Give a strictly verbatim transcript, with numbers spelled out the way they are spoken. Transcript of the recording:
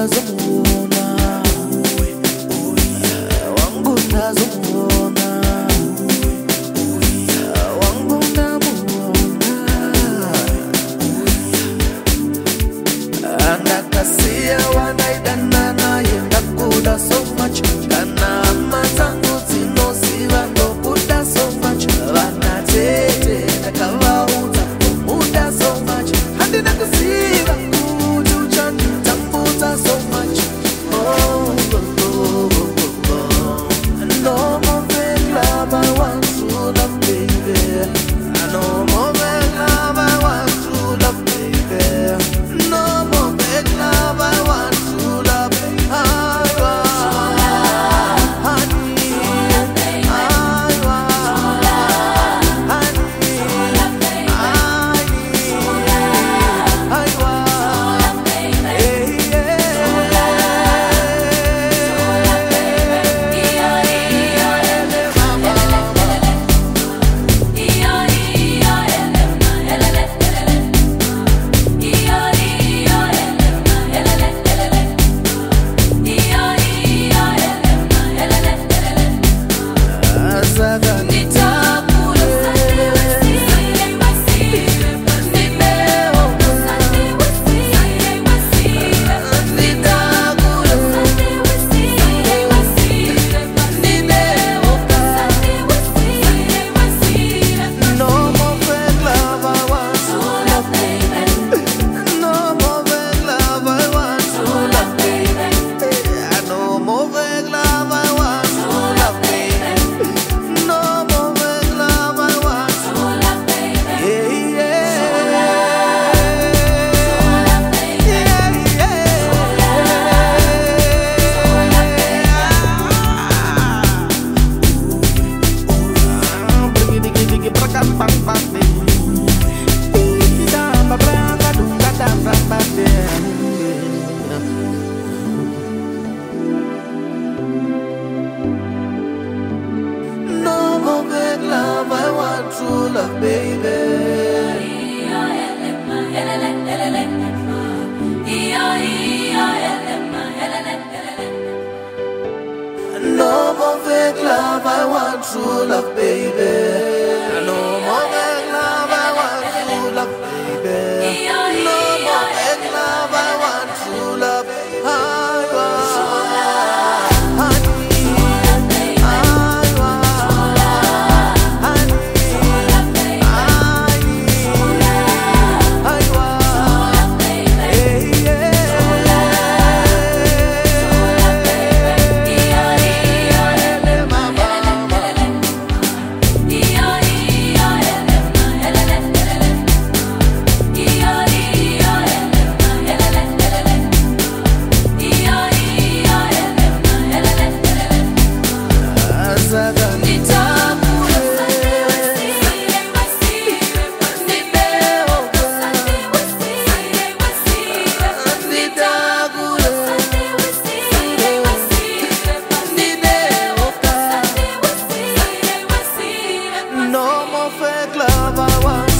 ntazomubona, wangu ntazomubona, wangu ndamubona. Andakasia wanaidana naye ndakuda so much, kana amazangu zinosiva ndokuda so much. Vanatete ndakavauza kumuda so much, handina kusiva kuti uchanditambuza so much. Oh, oh, oh, oh, oh. No more fake love, I want true love, baby. No more fake love, I want true love, baby. No more fake love, I want true love. I want, honey, I want, honey, I need, I want, hey, true love, baby. No more fake love, I want true love, baby. No more fake love, I want true love, baby. No more fake love, I want true love. I want, honey, I want, honey, I need, I want, hey, no more fake love, I want